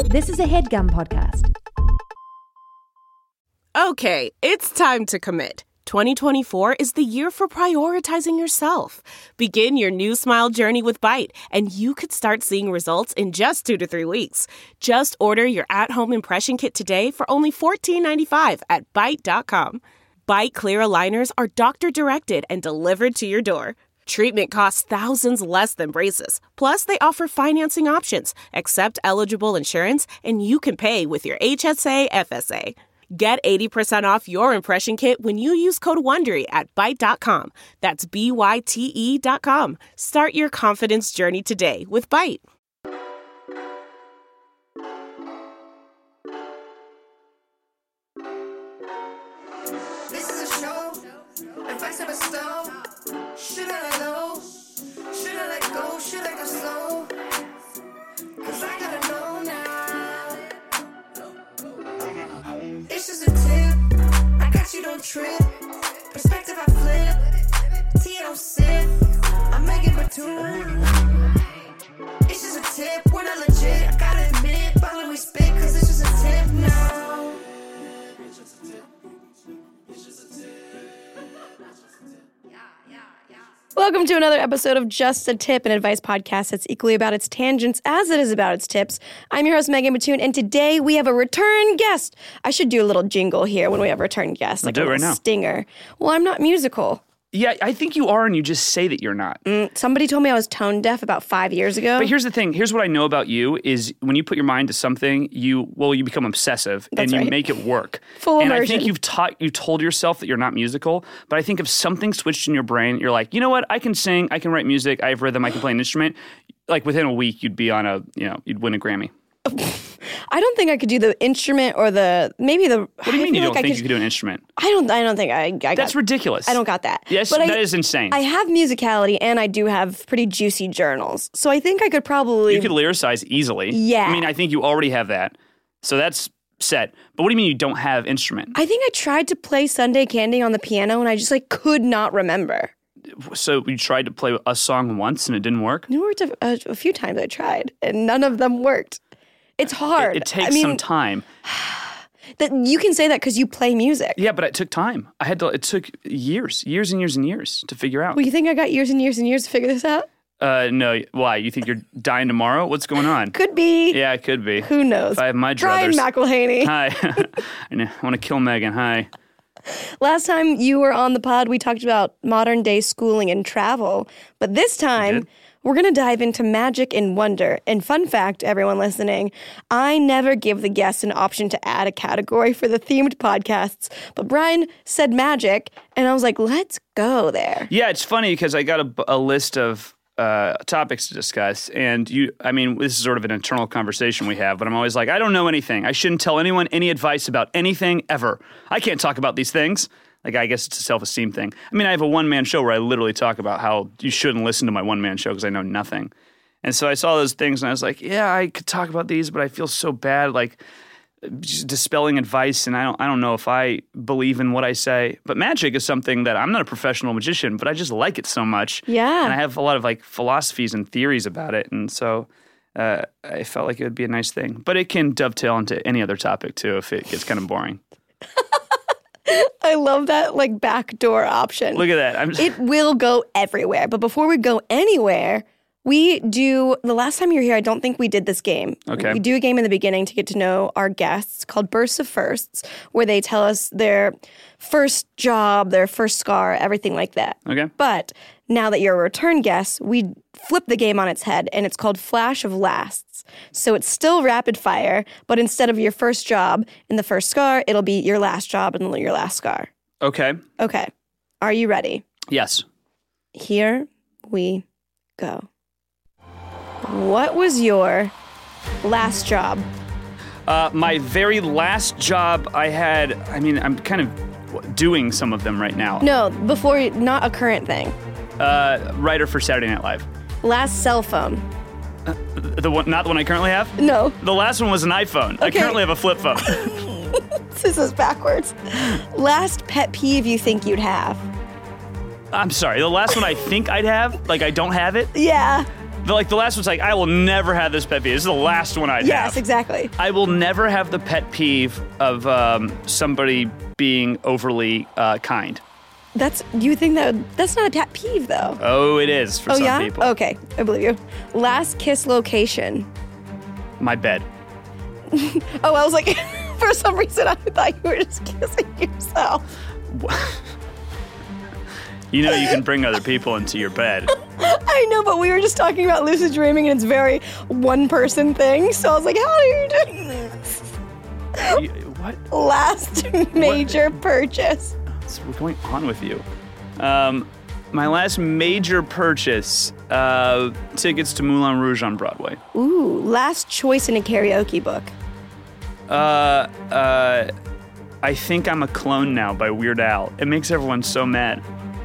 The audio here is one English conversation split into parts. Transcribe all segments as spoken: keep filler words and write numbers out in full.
This is a HeadGum podcast. Okay, it's time to commit. twenty twenty-four is the year for prioritizing yourself. Begin your new smile journey with Byte, and you could start seeing results in just two to three weeks. Just order your at-home impression kit today for only fourteen ninety-five at byte dot com. Byte clear aligners are doctor-directed and delivered to your door. Treatment costs thousands less than braces. Plus, they offer financing options, accept eligible insurance, and you can pay with your H S A F S A. Get eighty percent off your impression kit when you use code WONDERY at byte dot com. That's B Y T E dot com. Start your confidence journey today with Byte. This is a show. Advice of a stone. Should I let go? Should I let go? Should I go slow? Cause I gotta know now. It's just a tip. I got you, don't trip. Perspective I flip. T don't sip. I'm Megan Batoon. It's just a tip. We're not legit. I gotta admit. But we spit cause it's just a tip now. It's just a tip. It's just a tip. Welcome to another episode of Just a Tip, an advice podcast that's equally about its tangents as it is about its tips. I'm your host, Megan Batoon, and today we have a return guest. I should do a little jingle here when we have a return guest, like do a it little right now. stinger. Well, I'm not musical. Yeah, I think you are, and you just say that you're not. Mm, somebody told me I was tone deaf about five years ago. But here's the thing. Here's what I know about you is when you put your mind to something, you well, you become obsessive That's and you right. make it work. Full and immersion. I think you've taught you told yourself that you're not musical. But I think if something switched in your brain, you're like, you know what? I can sing. I can write music. I have rhythm. I can play an instrument. Like within a week, you'd be on a you know you'd win a Grammy. I don't think I could do the instrument or the maybe the. What do you mean you don't think you could do an instrument? I don't. I don't think I. I got, That's ridiculous. I don't got that. Yes, but that I, is insane. I have musicality and I do have pretty juicy journals, so I think I could probably. You could lyricize easily. Yeah. I mean, I think you already have that. So that's set. But what do you mean you don't have instrument? I think I tried to play Sunday Candy on the piano and I just like could not remember. So you tried to play a song once and it didn't work? It worked a, a, a few times I tried and none of them worked. It's hard. It, it takes I mean, some time. That you can say that because you play music. Yeah, but it took time. I had to. It took years, years and years and years to figure out. Well, you think I got years and years and years to figure this out? Uh, no. Why? You think you're dying tomorrow? What's going on? Could be. Yeah, it could be. Who knows? If I have my Brian druthers. McElhaney. Hi. I know- I want to kill Megan. Hi. Last time you were on the pod, we talked about modern day schooling and travel. But this time, we're going to dive into magic and wonder. And fun fact, everyone listening, I never give the guests an option to add a category for the themed podcasts. But Brian said magic, and I was like, let's go there. Yeah, it's funny because I got a, a list of uh, topics to discuss, and you. I mean, this is sort of an internal conversation we have. But I'm always like, I don't know anything. I shouldn't tell anyone any advice about anything ever. I can't talk about these things. Like, I guess it's a self-esteem thing. I mean, I have a one-man show where I literally talk about how you shouldn't listen to my one-man show because I know nothing. And so I saw those things, and I was like, yeah, I could talk about these, but I feel so bad, like, just dispelling advice, and I don't I don't know if I believe in what I say. But magic is something that I'm not a professional magician, but I just like it so much. Yeah. And I have a lot of, like, philosophies and theories about it, and so uh, I felt like it would be a nice thing. But it can dovetail into any other topic, too, if it gets kind of boring. I love that, like, backdoor option. Look at that. I'm just, It will go everywhere. But before we go anywhere, we do, the last time you were here, I don't think we did this game. Okay. We do a game in the beginning to get to know our guests called Bursts of Firsts, where they tell us their first job, their first scar, everything like that. Okay. But now that you're a return guest, we flip the game on its head, and it's called Flash of Lasts. So it's still rapid fire, but instead of your first job and the first scar, it'll be your last job and your last scar. Okay. Okay. Are you ready? Yes. Here we go. What was your last job? Uh, my very last job I had, I mean, I'm kind of doing some of them right now. No, before, not a current thing. Uh, writer for Saturday Night Live. Last cell phone. The one, not the one I currently have? No. The last one was an iPhone. I Okay. currently have a flip phone. This is backwards. Last pet peeve you think you'd have? I'm sorry. The last one I think I'd have, like I don't have it. Yeah. The, like the last one's like, I will never have this pet peeve. This is the last one I'd Yes, have. exactly. I will never have the pet peeve of um, somebody being overly uh, kind. That's, do you think that, that's not a pet peeve though? Oh, it is for oh, some yeah? people. Okay, I believe you. Last kiss location. My bed. Oh, I was like, for some reason I thought you were just kissing yourself. You know you can bring other people into your bed. I know, but we were just talking about lucid dreaming and it's very one person thing. So I was like, how do you do this? You, what? Last major purchase. What's going on with you? Um, my last major purchase, uh, tickets to Moulin Rouge on Broadway. Ooh, last choice in a karaoke book. Uh, uh, I Think I'm a Clone Now by Weird Al. It makes everyone so mad.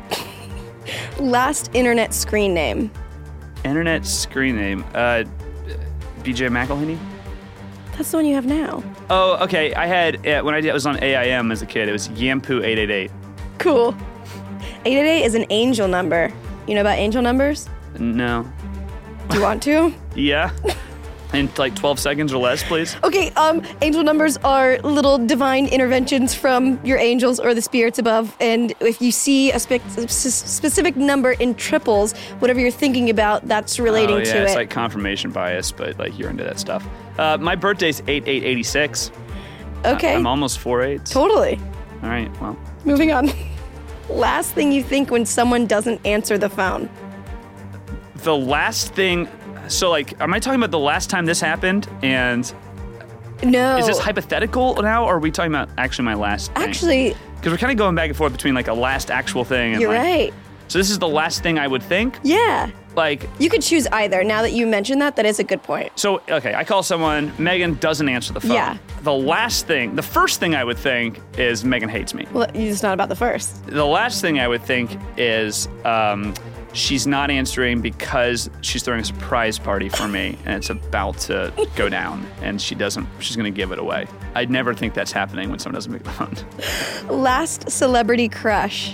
Last internet screen name. Internet screen name, uh, B J McElhinney? That's the one you have now. Oh, okay. I had, uh, when I did, I was on A I M as a kid, it was Yampu eight eight eight. Cool. eight eight eight is an angel number. You know about angel numbers? No. Do you want to? Yeah? In like twelve seconds or less, please. Okay, um, angel numbers are little divine interventions from your angels or the spirits above, and if you see a spe- specific number in triples, whatever you're thinking about, that's relating oh, yeah, to it's it. like confirmation bias, but like you're into that stuff. Uh, my birthday's eight eight eighty-six. Okay. I- I'm almost four eights. Totally. All right, well. Moving on. Last thing you think when someone doesn't answer the phone. The last thing, so like, am I talking about the last time this happened? And No. is this hypothetical now, or are we talking about actually my last thing? Actually, Because we're kind of going back and forth between like a last actual thing and you're like, right. So this is the last thing I would think? Yeah. Like, You could choose either. Now that you mentioned that, that is a good point. so, okay, I call someone, Megan doesn't answer the phone. Yeah. The last thing, the first thing I would think is Megan hates me. Well, it's not about the first. The last thing I would think is um, she's not answering because she's throwing a surprise party for me and it's about to go down and she doesn't, she's going to give it away. I'd never think that's happening when someone doesn't pick the phone. Last celebrity crush.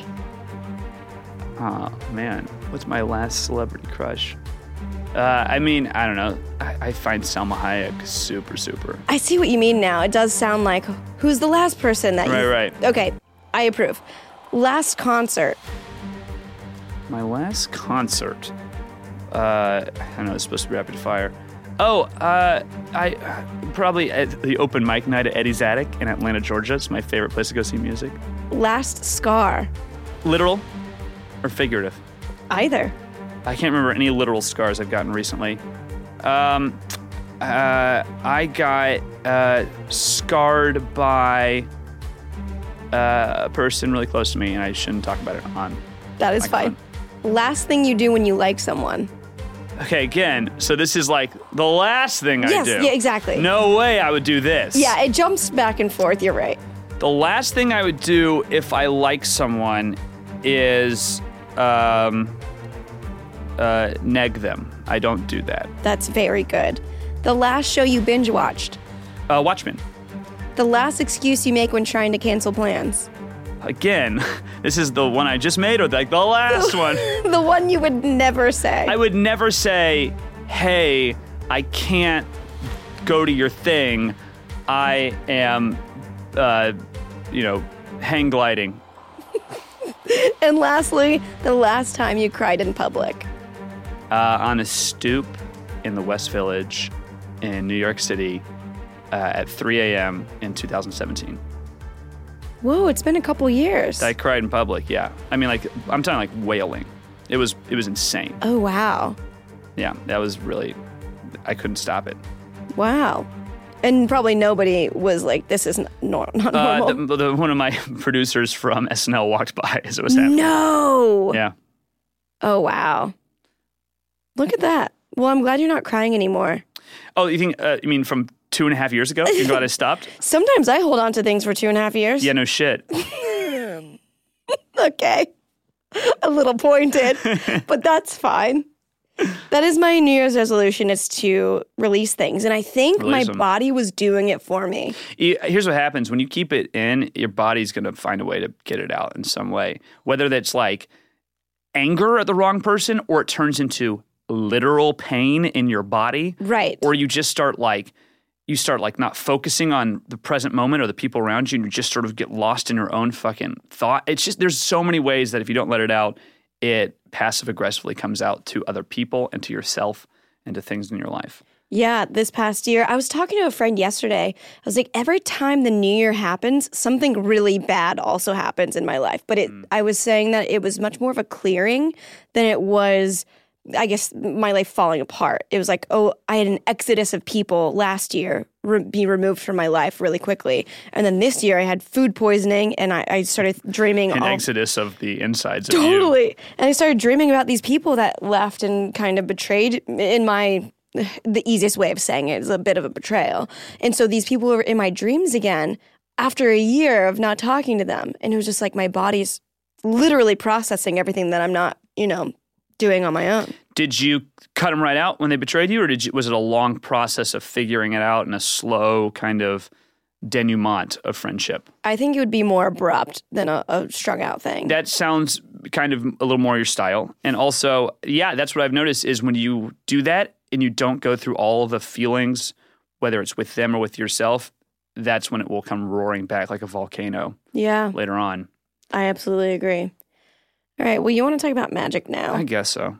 Oh, man. What's my last celebrity crush? Uh, I mean, I don't know. I, I find Salma Hayek super, super. I see what you mean now. It does sound like, who's the last person that Right, you... right. Okay, I approve. Last concert. My last concert. Uh, I know it's supposed to be rapid fire. Oh, uh, I probably at the open mic night at Eddie's Attic in Atlanta, Georgia. It's my favorite place to go see music. Last scar. Literal or figurative? Either. I can't remember any literal scars I've gotten recently. Um, uh, I got uh, scarred by uh, a person really close to me, and I shouldn't talk about it on. That is microphone. fine. Last thing you do when you like someone. Okay, again, so this is like the last thing I Yes, do. yeah, exactly. No way I would do this. Yeah, it jumps back and forth. You're right. The last thing I would do if I like someone is um, uh, neg them. I don't do that. That's very good. The last show you binge watched. Uh, Watchmen. The last excuse you make when trying to cancel plans. Again, this is the one I just made or like the last one. The one you would never say. I would never say, hey, I can't go to your thing. I am, uh, you know, hang gliding. And lastly, the last time you cried in public. Uh, on a stoop in the West Village in New York City uh, at three a.m. in two thousand seventeen. Whoa, it's been a couple years. I cried in public, yeah. I mean, like, I'm talking like wailing. It was, it was insane. Oh, wow. Yeah, that was really, I couldn't stop it. Wow. And probably nobody was like, this is not, nor- not Uh, normal. the, the, one of my producers from S N L walked by as it was happening. No. Yeah. Oh, wow. Look at that. Well, I'm glad you're not crying anymore. Oh, you think, uh, you mean from two and a half years ago? You're glad I stopped? Sometimes I hold on to things for two and a half years. Yeah, no shit. Okay. A little pointed, but that's fine. That is my New Year's resolution, is to release things. And I think Release my them. body was doing it for me. You- Here's what happens. When you keep it in, your body's going to find a way to get it out in some way. Whether that's like anger at the wrong person or it turns into literal pain in your body. Right. Or you just start like, you start like not focusing on the present moment or the people around you and you just sort of get lost in your own fucking thought. It's just, there's so many ways that if you don't let it out, it passive aggressively comes out to other people and to yourself and to things in your life. Yeah, this past year, I was talking to a friend yesterday. I was like, every time the new year happens, something really bad also happens in my life. But it, mm. I was saying that it was much more of a clearing than it was, I guess, my life falling apart. It was like, oh, I had an exodus of people last year re- be removed from my life really quickly. And then this year I had food poisoning and I, I started dreaming. An all, exodus of the insides of totally. you. Totally. And I started dreaming about these people that left and kind of betrayed in my... The easiest way of saying it is a bit of a betrayal. And so these people were in my dreams again after a year of not talking to them. And it was just like my body's literally processing everything that I'm not, you know, doing on my own. Did you cut them right out when they betrayed you, or did you, was it a long process of figuring it out and a slow kind of denouement of friendship? I think it would be more abrupt than a, a strung out thing. That sounds kind of a little more your style. And also, yeah, that's what I've noticed is when you do that, and you don't go through all of the feelings, whether it's with them or with yourself, that's when it will come roaring back like a volcano. Yeah. Later on. I absolutely agree. All right. Well, you want to talk about magic now? I guess so.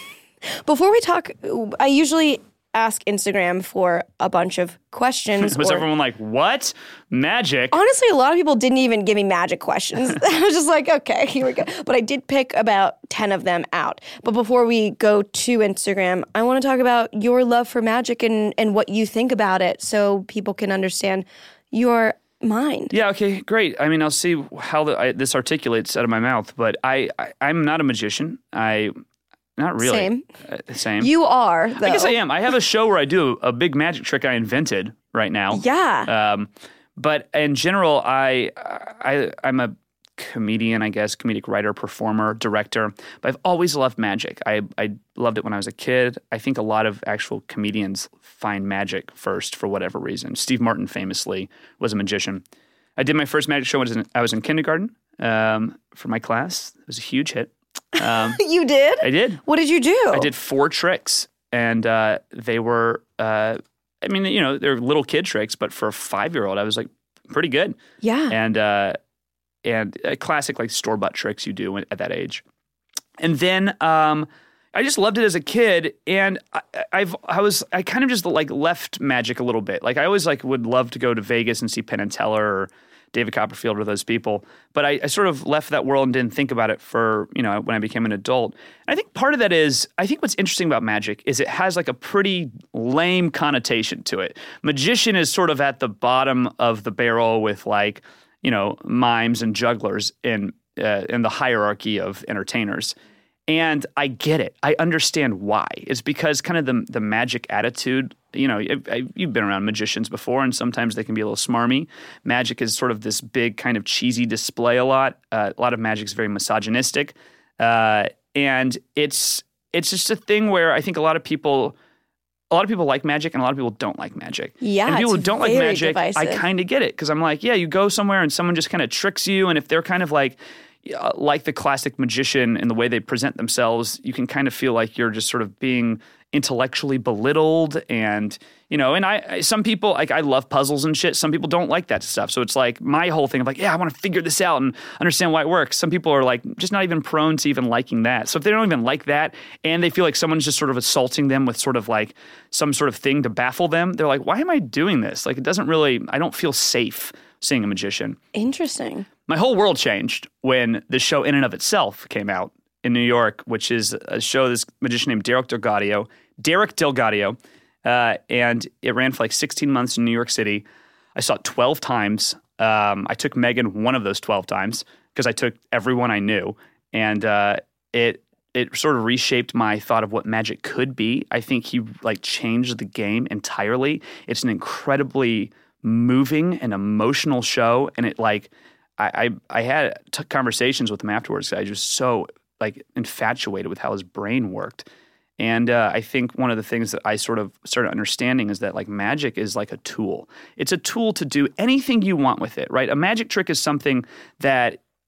Before we talk, I usually ask Instagram for a bunch of questions. Was or, everyone like, what? Magic? Honestly, a lot of people didn't even give me magic questions. I was just like, okay, here we go. But I did pick about ten of them out. But before we go to Instagram, I want to talk about your love for magic and, and what you think about it so people can understand your mind. Yeah, okay, great. I mean, I'll see how the, I, this articulates out of my mouth, but I, I, I'm not a magician. I... Not really. Same. Uh, same. You are, though. I guess I am. I have a show where I do a big magic trick I invented right now. Yeah. Um, but in general, I, I, I'm a comedian, I guess, comedic writer, performer, director. But I've always loved magic. I, I loved it when I was a kid. I think a lot of actual comedians find magic first for whatever reason. Steve Martin famously was a magician. I did my first magic show when I was in, I was in kindergarten um, for my class. It was a huge hit. Um, you did? I did. What did you do? I did four tricks, and uh, they were, uh, I mean, you know, they're little kid tricks, but for a five-year-old, I was like pretty good. Yeah. And uh, and uh, classic like store-bought tricks you do at that age. And then um, I just loved it as a kid, and I, I've I was I kind of just like left magic a little bit. Like I always like would love to go to Vegas and see Penn and Teller or David Copperfield or those people. But I, I sort of left that world and didn't think about it for, you know, when I became an adult. And I think part of that is, I think what's interesting about magic is it has like a pretty lame connotation to it. Magician is sort of at the bottom of the barrel with like, you know, mimes and jugglers in, uh, in the hierarchy of entertainers. And I get it. I understand why. It's because kind of the the magic attitude, you know, I, I, you've been around magicians before, and sometimes they can be a little smarmy. Magic is sort of this big kind of cheesy display a lot. Uh, a lot of magic is very misogynistic. Uh, and it's it's just a thing where I think a lot of people, a lot of people like magic and a lot of people don't like magic. Yeah, and people it's who don't like very magic, divisive. I kind of get it. Because I'm like, yeah, you go somewhere and someone just kind of tricks you, and if they're kind of like, Uh, like the classic magician in the way they present themselves, you can kind of feel like you're just sort of being intellectually belittled. And, you know, and I, I some people, like I love puzzles and shit. Some people don't like that stuff. So it's like my whole thing of like, yeah, I want to figure this out and understand why it works. Some people are like just not even prone to even liking that. So if they don't even like that and they feel like someone's just sort of assaulting them with sort of like some sort of thing to baffle them, they're like, why am I doing this? Like it doesn't really, I don't feel safe seeing a magician. Interesting. My whole world changed when the show In and of Itself came out in New York, which is a show this magician named Derek Delgadio, Derek Delgadio, uh, and it ran for like sixteen months in New York City. I saw it twelve times. Um, I took Megan one of those twelve times because I took everyone I knew, and uh, it it sort of reshaped my thought of what magic could be. I think he like changed the game entirely. It's an incredibly moving and emotional show, and it like. I, I I had t- conversations with him afterwards. I was just so like infatuated with how his brain worked, and uh, I think one of the things that I sort of started understanding is that like magic is like a tool. It's a tool to do anything you want with it, right? A magic trick is something that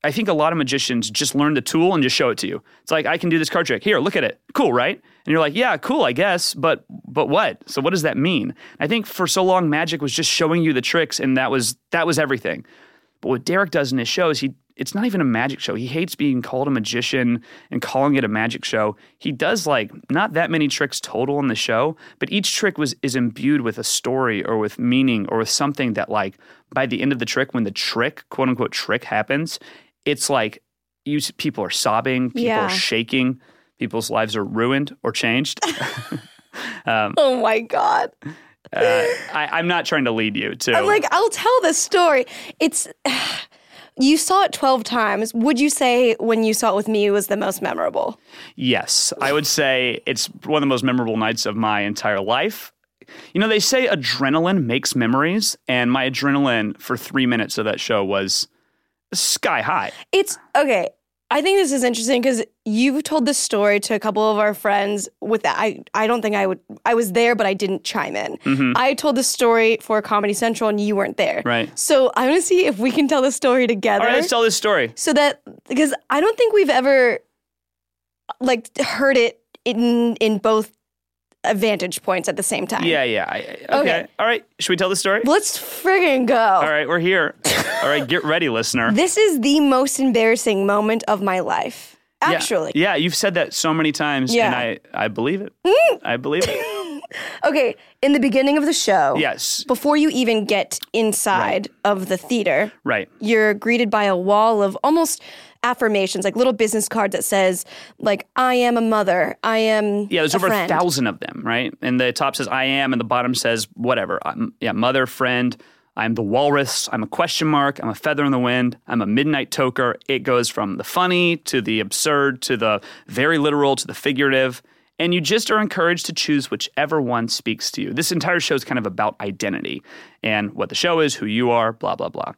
I think a lot of magicians just learn the tool and just show it to you. It's like, I can do this card trick. Here, look at it. Cool, right? And you're like, yeah, cool, I guess. But but what? So what does that mean? I think for so long, magic was just showing you the tricks, and that was that was everything. But what Derek does in his shows, he it's not even a magic show. He hates being called a magician and calling it a magic show. He does like not that many tricks total in the show, but each trick was is imbued with a story or with meaning or with something that like by the end of the trick, when the trick, quote unquote trick happens, it's like you people are sobbing, people Yeah. are shaking, people's lives are ruined or changed. um, Oh my God. uh, I, I'm not trying to lead you to. I'm like, I'll tell the story. It's, you saw it twelve times. Would you say when you saw it with me, it was the most memorable? Yes, I would say it's one of the most memorable nights of my entire life. You know, they say adrenaline makes memories, and my adrenaline for three minutes of that show was sky high. It's, okay. I think this is interesting because you've told this story to a couple of our friends with that. I, I don't think I would, I was there, but I didn't chime in. Mm-hmm. I told the story for Comedy Central and you weren't there. Right. So I want to see if we can tell the story together. All right, let's tell this story. So that, because I don't think we've ever like heard it in, in both vantage points at the same time. Yeah, yeah. I, okay. Okay. All right. Should we tell the story? Let's friggin' go. All right, we're here. All right, get ready, listener. This is the most embarrassing moment of my life. Yeah. Actually. Yeah, you've said that so many times, Yeah. and I, I believe it. I believe it. Okay, in the beginning of the show, Yes. before you even get inside of the theater, Right. you're greeted by a wall of almost affirmations, like little business card that says, like, I am a mother, I am Yeah, there's a over friend. a thousand of them, right? And the top says I am, and the bottom says whatever. I'm, yeah, mother, friend. I'm the walrus. I'm a question mark. I'm a feather in the wind. I'm a midnight toker. It goes from the funny to the absurd to the very literal to the figurative. And you just are encouraged to choose whichever one speaks to you. This entire show is kind of about identity and what the show is, who you are, blah, blah, blah.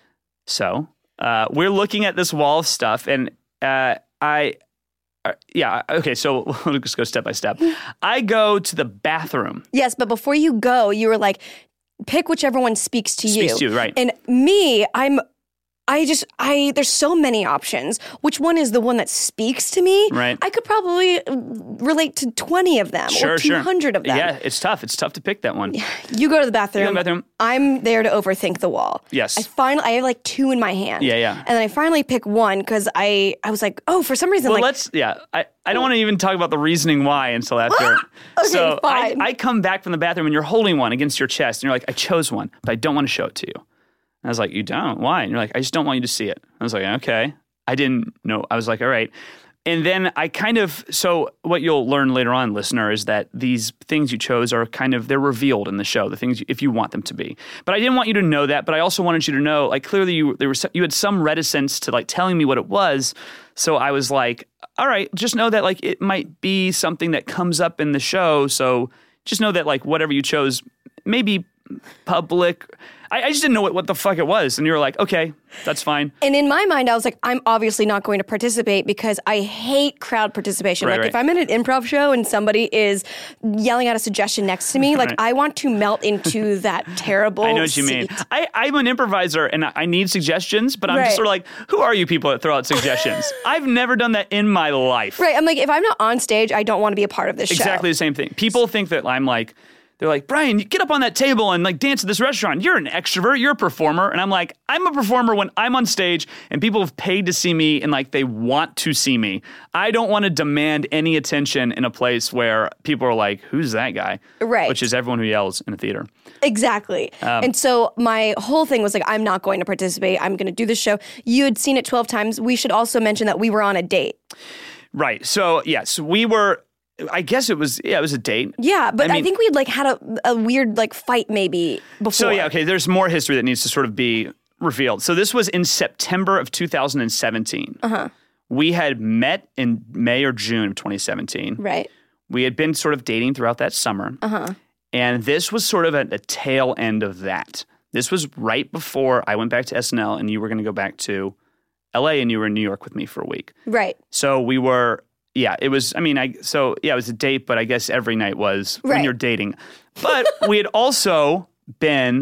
So uh, we're looking at this wall of stuff, and uh, I... Uh, yeah, okay, so we'll just go step by step. I go to the bathroom. Yes, but before you go, you were like, pick whichever one speaks to you. Speaks to you, right. And me, I'm, I just, I, there's so many options. Which one is the one that speaks to me? Right. I could probably relate to twenty of them Sure, or two hundred sure. of them. Yeah, it's tough. It's tough to pick that one. You go to the bathroom. You go to the bathroom. I'm there to overthink the wall. Yes. I finally, I have like two in my hand. Yeah, yeah. And then I finally pick one because I, I was like, oh, for some reason, Well, like, let's, yeah, I, I don't want to even talk about the reasoning why until after. Okay, so fine. I, I come back from the bathroom and you're holding one against your chest and you're like, I chose one, but I don't want to show it to you. And I was like, you don't? Why? And you're like, I just don't want you to see it. I was like, okay. I didn't know. I was like, all right. And then I kind of, so what you'll learn later on, listener, is that these things you chose are kind of, they're revealed in the show, the things, you, if you want them to be. But I didn't want you to know that, but I also wanted you to know, like, clearly you, there was, you had some reticence to, like, telling me what it was. So I was like, all right, just know that, like, it might be something that comes up in the show. So just know that, like, whatever you chose, maybe public. I, I just didn't know what, what the fuck it was. And you were like, okay, that's fine. and in my mind, I was like, I'm obviously not going to participate because I hate crowd participation. Right, like right. if I'm at an improv show and somebody is yelling out a suggestion next to me, like Right. I want to melt into that terrible I know what you mean. seat. I, I'm an improviser and I I need suggestions, but I'm Right. just sort of like, who are you people that throw out suggestions? I've never done that in my life. Right. I'm like, if I'm not on stage, I don't want to be a part of this show. Exactly the same thing. People think that I'm like, they're like, Brian, you get up on that table and like dance at this restaurant. You're an extrovert. You're a performer. And I'm like, I'm a performer when I'm on stage and people have paid to see me and like they want to see me. I don't want to demand any attention in a place where people are like, who's that guy? Right. Which is everyone who yells in a theater. Exactly. Um, and so my whole thing was like, I'm not going to participate. I'm going to do this show. You had seen it twelve times. We should also mention that we were on a date. Right. So, yes, we were, I guess it was, yeah, it was a date. Yeah, but I I, mean- think we had like had a, a weird like fight maybe before. So, yeah, okay, there's more history that needs to sort of be revealed. So this was in September of two thousand seventeen. Uh-huh. We had met in May or June of twenty seventeen. Right. We had been sort of dating throughout that summer. Uh-huh. And this was sort of at the tail end of that. This was right before I went back to S N L and you were going to go back to L A and you were in New York with me for a week. Right. So we were, yeah, it was, I mean, I so yeah, it was a date, but I guess every night was when Right. you're dating. But we had also been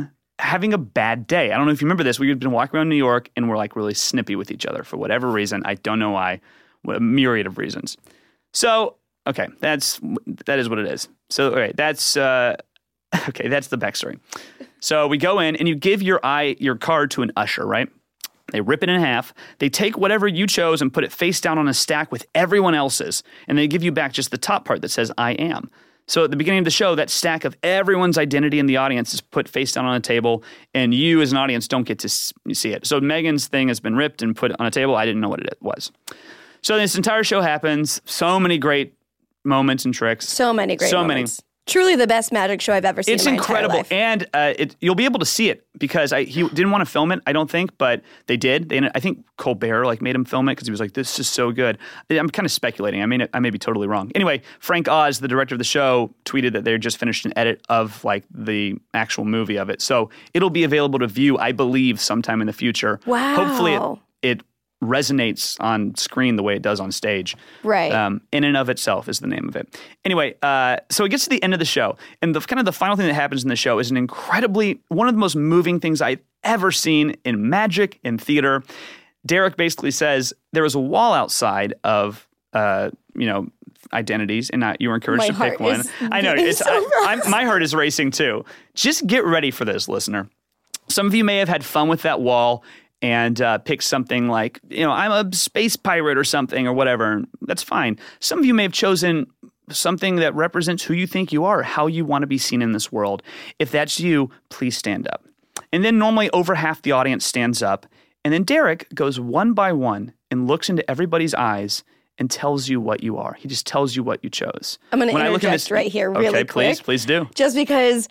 having a bad day. I don't know if you remember this. We had been walking around New York and we're like really snippy with each other for whatever reason. I don't know why. A myriad of reasons. So, okay, that's that is what it is. So, all right, that's uh, okay. That's the backstory. So we go in and you give your eye your card to an usher, right? They rip it in half. They take whatever you chose and put it face down on a stack with everyone else's, and they give you back just the top part that says "I am." So at the beginning of the show, that stack of everyone's identity in the audience is put face down on a table, and you as an audience don't get to see it. So Megan's thing has been ripped and put on a table. I didn't know what it was. So this entire show happens. So many great moments and tricks. So many great so moments. Many. Truly the best magic show I've ever seen It's in my incredible. entire life. And uh, it, you'll be able to see it because I, he didn't want to film it, I don't think, but they did. They, I think Colbert like made him film it because he was like, this is so good. I'm kind of speculating. I mean, I may be totally wrong. Anyway, Frank Oz, the director of the show, tweeted that they just finished an edit of like the actual movie of it. So it'll be available to view, I believe, sometime in the future. Wow. Hopefully it, it resonates on screen the way it does on stage. Right. Um, in and of itself is the name of it. Anyway, uh, so it gets to the end of the show, and the kind of the final thing that happens in the show is an incredibly, one of the most moving things I've ever seen in magic, in theater. Derek basically says there was a wall outside of, uh, you know, identities, and not, you were encouraged my to pick one. I know. It's so I, I'm, my heart is racing too. Just get ready for this, listener. Some of you may have had fun with that wall and uh, pick something like, you know, I'm a space pirate or something or whatever. That's fine. Some of you may have chosen something that represents who you think you are, how you want to be seen in this world. If that's you, please stand up. And then normally over half the audience stands up. And then Derek goes one by one and looks into everybody's eyes and tells you what you are. He just tells you what you chose. I'm going to interject this, right here really okay, quick. please, please do. Just because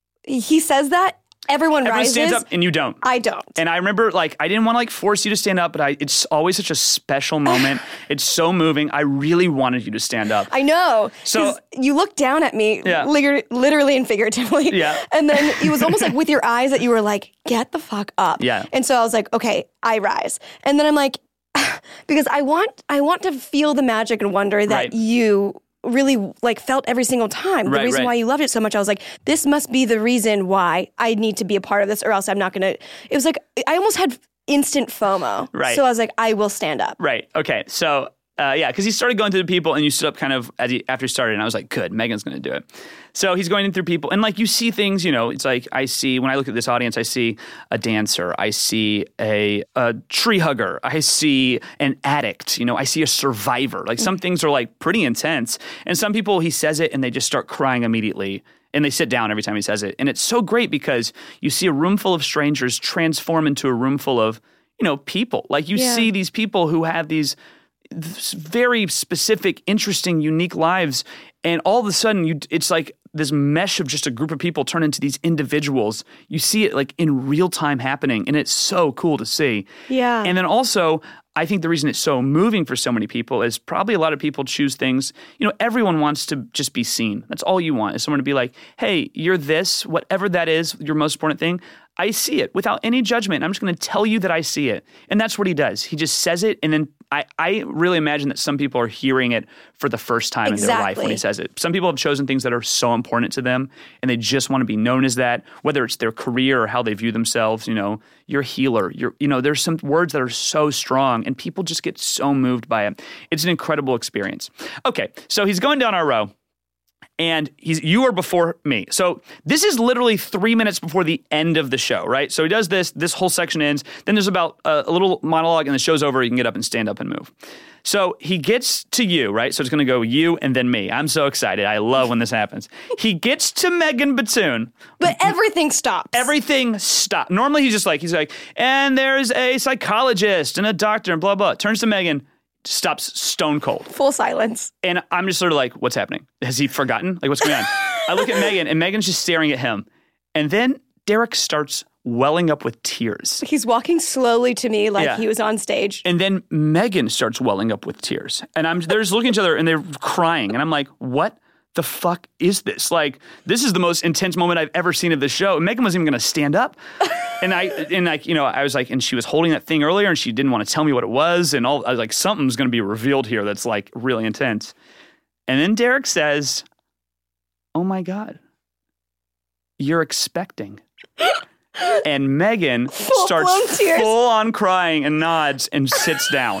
he says that, Everyone, Everyone rises. stands up and you don't. I don't. And I remember, like, I didn't want to, like, force you to stand up, but I, it's always such a special moment. It's so moving. I really wanted you to stand up. I know. So you looked down at me, yeah. li- literally and figuratively. Yeah. And then it was almost like with your eyes that you were like, get the fuck up. Yeah. And so I was like, okay, I rise. And then I'm like, because I want, I want to feel the magic and wonder that right. you really like felt every single time. Right, the reason right. why you loved it so much. I was like, this must be the reason why I need to be a part of this, or else I'm not going to. It was like, I almost had instant FOMO. Right. So I was like, I will stand up. Right. Okay. So, uh, yeah, because he started going through the people and you stood up kind of as he, after he started, and I was like, good, Megan's going to do it. So he's going in through people, and like you see things, you know, it's like I see, when I look at this audience, I see a dancer, I see a, a tree hugger, I see an addict, you know, I see a survivor. Like some things are like pretty intense, and some people, he says it and they just start crying immediately. And they sit down every time he says it. And it's so great because you see a room full of strangers transform into a room full of, you know, people. Like you Yeah. see these people who have these very specific, interesting, unique lives, and all of a sudden, you it's like this mesh of just a group of people turn into these individuals. You see it like in real time happening, and it's so cool to see. Yeah. And then also, I think the reason it's so moving for so many people is probably a lot of people choose things, you know, everyone wants to just be seen. That's all you want, is someone to be like, hey, you're this, whatever that is, your most important thing. I see it without any judgment. I'm just going to tell you that I see it. And that's what he does. He just says it, and then I, I really imagine that some people are hearing it for the first time in their life when he Exactly. says it. Some people have chosen things that are so important to them, and they just want to be known as that, whether it's their career or how they view themselves. You know, you're a healer. You're, you know, there's some words that are so strong, and people just get so moved by it. It's an incredible experience. Okay, so he's going down our row. And he's you are before me. So this is literally three minutes before the end of the show, right? So he does this, this whole section ends. Then there's about a, a little monologue and the show's over. You can get up and stand up and move. So he gets to you, right? So it's going to go you and then me. I'm so excited. I love when this happens. He gets to Megan Batoon. But everything stops. Everything stops. Normally he's just like, he's like, and there's a psychologist and a doctor and blah, blah. Turns to Megan, stops stone cold. Full silence. And I'm just sort of like, what's happening? Has he forgotten? Like, what's going on? I look at Megan, and Megan's just staring at him. And then Derek starts welling up with tears. He's walking slowly to me like Yeah. he was on stage. And then Megan starts welling up with tears. And I'm they're just looking at each other, and they're crying. And I'm like, what the fuck is this? Like, this is the most intense moment I've ever seen of this show. And Megan wasn't even going to stand up. And I, and like, you know, I was like, and she was holding that thing earlier, and she didn't want to tell me what it was. And all, I was like, something's going to be revealed here that's like really intense. And then Derek says, oh my God, you're expecting. And Megan starts Full-blown tears. full on crying and nods and sits down.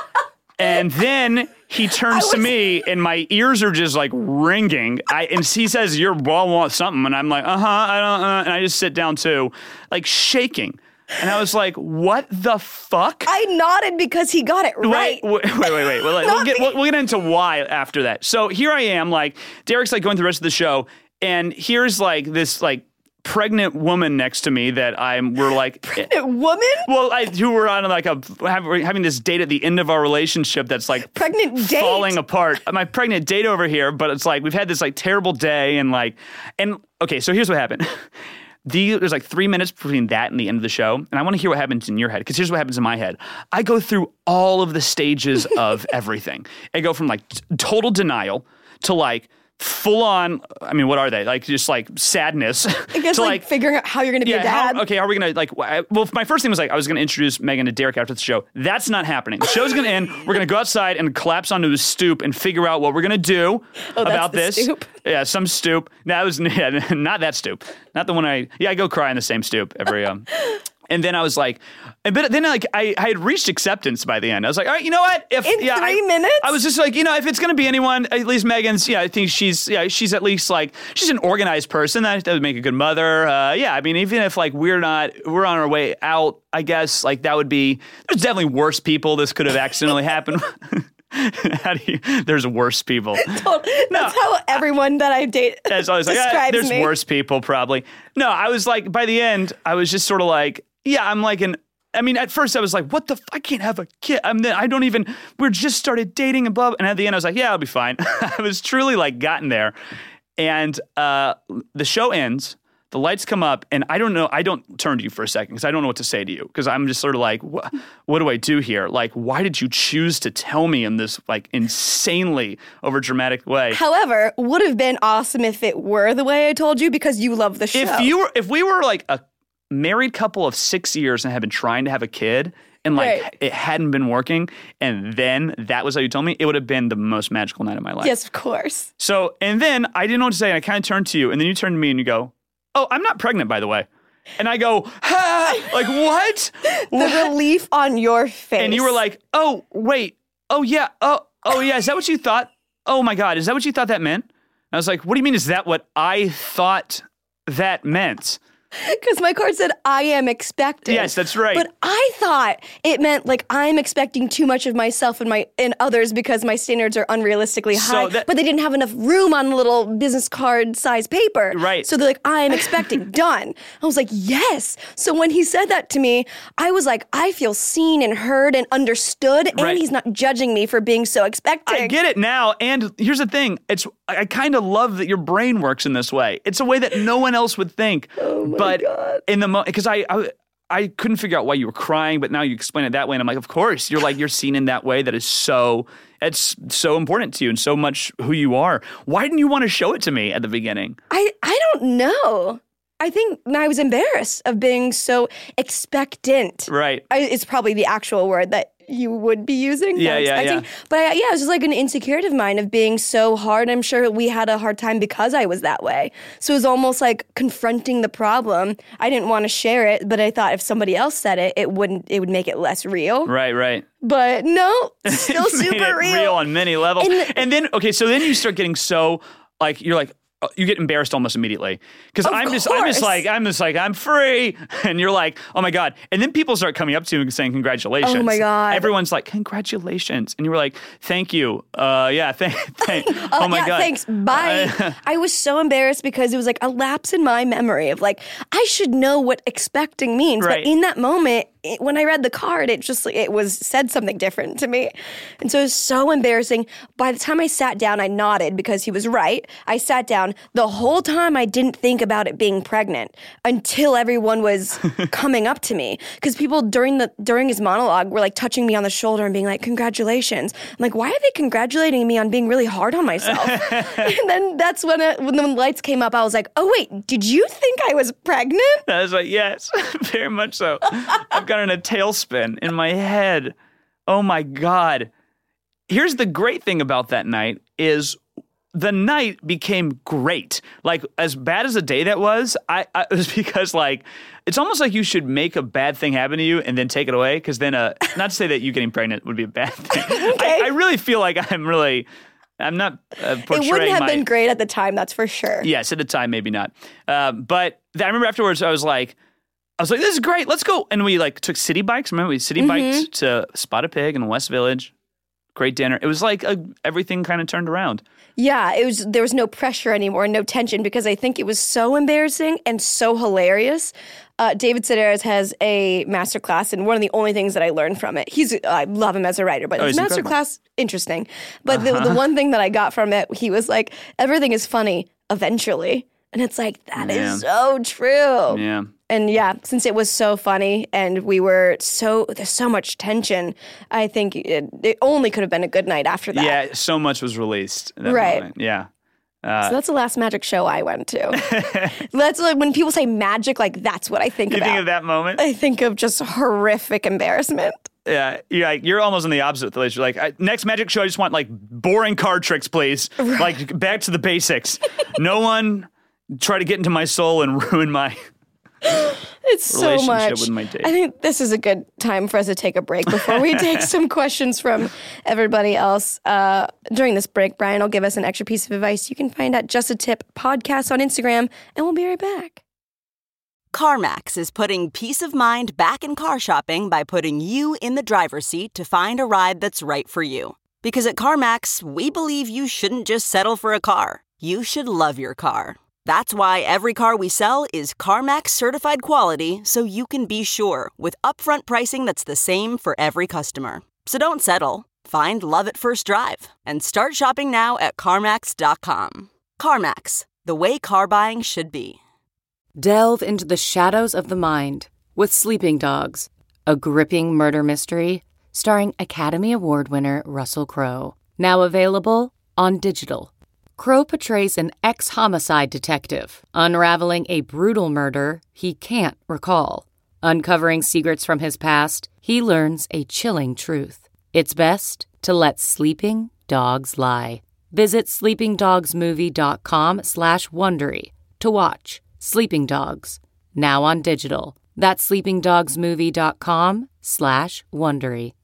And then he turns to me, and my ears are just like ringing. I, and he says, "Your ball wants something," and I'm like, "Uh huh." I don't. Uh, and I just sit down too, like shaking. And I was like, "What the fuck?" I nodded because he got it right. Wait, wait, wait, wait. We'll, we'll, get, we'll, we'll get into why after that. So here I am, like Derek's like going through the rest of the show, and here's like this like pregnant woman next to me that I'm. We're like pregnant woman. Well, I, who were on like a have, we're having this date at the end of our relationship that's like pregnant date falling apart. My pregnant date over here, but it's like we've had this like terrible day and like and okay. So here's what happened. The, there's like three minutes between that and the end of the show, and I want to hear what happens in your head, because here's what happens in my head. I go through all of the stages of everything. I go from like t- total denial to like full on, I mean, what are they? Like just like sadness. I guess to, like, like figuring out how you're going to yeah, be a dad. How, okay, are we going to like, well, my first thing was like, I was going to introduce Megan to Derek after the show. That's not happening. The show's going to end. We're going to go outside and collapse onto a stoop and figure out what we're going to do oh, about that's this. The stoop? Yeah, some stoop. That was yeah, not that stoop. Not the one I, yeah, I go cry in the same stoop every, um, and then I was like, but then like I, I had reached acceptance by the end. I was like, all right, you know what? If in yeah, three I, minutes, I was just like, you know, if it's gonna be anyone, at least Megan's. Yeah, I think she's yeah, she's at least like she's an organized person. That, that would make a good mother. Uh, yeah, I mean, even if like we're not, we're on our way out. I guess like that would be. There's definitely worse people this could have accidentally happened. How do you, there's worse people. That's no, how everyone that I date that's always like, describes ah, there's me. worse people probably. No, I was like, by the end, I was just sort of like, yeah, I'm like an, I mean, at first I was like, what the, f- I can't have a kid. I'm the, I don't even, we're just started dating and blah, blah. And at the end I was like, yeah, I'll be fine. I was truly like gotten there. And uh, the show ends. The lights come up, and I don't know. I don't turn to you for a second because I don't know what to say to you because I'm just sort of like, what, what do I do here? Like, why did you choose to tell me in this like insanely over dramatic way? However, would have been awesome if it were the way I told you because you love the show. If you were, if we were like a married couple of six years and had been trying to have a kid, and like right. it hadn't been working, and then that was how you told me, it would have been the most magical night of my life. Yes, of course. So, and then I didn't know what to say, and I kind of turned to you, and then you turned to me and you go, "Oh, I'm not pregnant, by the way." And I go, ha, like, what? The what? relief on your face. And you were like, oh, wait. Oh, yeah. Oh, oh, yeah. Is that what you thought? Oh, my God. Is that what you thought that meant? And I was like, what do you mean? Is that what I thought that meant? Because my card said, I am expecting. Yes, that's right. But I thought it meant like I'm expecting too much of myself and my and others because my standards are unrealistically high. So that, but they didn't have enough room on the little business card size paper. Right. So they're like, I am expecting. Done. I was like, yes. So when he said that to me, I was like, I feel seen and heard and understood. And Right. he's not judging me for being so expecting. I get it now. And here's the thing. It's I kind of love that your brain works in this way. It's a way that no one else would think. Oh my but God. in the moment, because I, I I couldn't figure out why you were crying, but now you explain it that way, and I'm like, of course, you're like you're seen in that way. That is so it's so important to you and so much who you are. Why didn't you want to show it to me at the beginning? I, I don't know. I think I was embarrassed of being so expectant. Right. I, it's probably the actual word that you would be using. Yeah, not yeah, expecting. yeah. But I, yeah, it was just like an insecurity of mine of being so hard. I'm sure we had a hard time because I was that way. So it was almost like confronting the problem. I didn't want to share it, but I thought if somebody else said it, it wouldn't. It would make it less real. Right, right. But no, still Made super it real. real on many levels. And And, the- then, okay, so then you start getting so, like, you're like, uh, you get embarrassed almost immediately. Because Of I'm just, I'm just course. like, I'm just like, I'm free. And you're like, oh my God. And then people start coming up to you and saying, congratulations. Oh my God. Everyone's like, congratulations. And you were like, thank you. Uh, yeah, thank, thank. Uh, oh my yeah, God. thanks. Bye. I was so embarrassed because it was like a lapse in my memory of like, I should know what expecting means. Right. But in that moment, it, when I read the card, it just, it was said something different to me. And so it was so embarrassing. By the time I sat down, I nodded because he was right. I sat down. The whole time I didn't think about it being pregnant until everyone was coming up to me. Because people during the during his monologue were like touching me on the shoulder and being like, congratulations. I'm like, why are they congratulating me on being really hard on myself? And then that's when, it, when the lights came up, I was like, oh wait, did you think I was pregnant? I was like, yes, very much so. I've got in a tailspin in my head. Oh my God. Here's the great thing about that night is the night became great. Like, as bad as a day that was, I, I it was because, like, it's almost like you should make a bad thing happen to you and then take it away. Because then, uh, not to say that you getting pregnant would be a bad thing. Okay. I, I really feel like I'm really, I'm not uh, portraying It wouldn't have my, been great at the time, that's for sure. Yes, at the time, maybe not. Uh, but I remember afterwards, I was like, I was like, this is great. Let's go. And we, like, took city bikes. Remember, we city Mm-hmm. biked to Spot a Pig in West Village. Great dinner. It was like a, everything kind of turned around. Yeah, it was. There was no pressure anymore, no tension, because I think it was so embarrassing and so hilarious. Uh, David Sedaris has a masterclass, and one of the only things that I learned from it, he's I love him as a writer, but Oh, his he's incredible. masterclass, interesting. But Uh-huh. the, the one thing that I got from it, he was like, everything is funny eventually. And it's like, that Yeah. is so true. Yeah. And yeah, since it was so funny and we were so, there's so much tension, I think it, it only could have been a good night after that. Yeah, so much was released. at that Right. moment. Yeah. Uh, So that's the last magic show I went to. That's like when people say magic, like that's what I think you about. think of that moment? I think of just horrific embarrassment. Yeah, you're like you're almost on the opposite of the list. You're like, I, next magic show, I just want like boring card tricks, please. Like back to the basics. No one try to get into my soul and ruin my. It's so Relationship much. with my date. I think this is a good time for us to take a break before we take some questions from everybody else. Uh, during this break, Brian will give us an extra piece of advice you can find at Just a Tip Podcast on Instagram, and we'll be right back. CarMax is putting peace of mind back in car shopping by putting you in the driver's seat to find a ride that's right for you. Because at CarMax, we believe you shouldn't just settle for a car. You should love your car. That's why every car we sell is CarMax certified quality, so you can be sure with upfront pricing that's the same for every customer. So don't settle. Find love at first drive and start shopping now at CarMax dot com. CarMax, the way car buying should be. Delve into the shadows of the mind with Sleeping Dogs, a gripping murder mystery starring Academy Award winner Russell Crowe. Now available on digital. Crowe portrays an ex-homicide detective unraveling a brutal murder he can't recall. Uncovering secrets from his past, he learns a chilling truth. It's best to let sleeping dogs lie. Visit sleepingdogsmovie.com slash Wondery to watch Sleeping Dogs, now on digital. That's sleepingdogsmovie.com slash Wondery.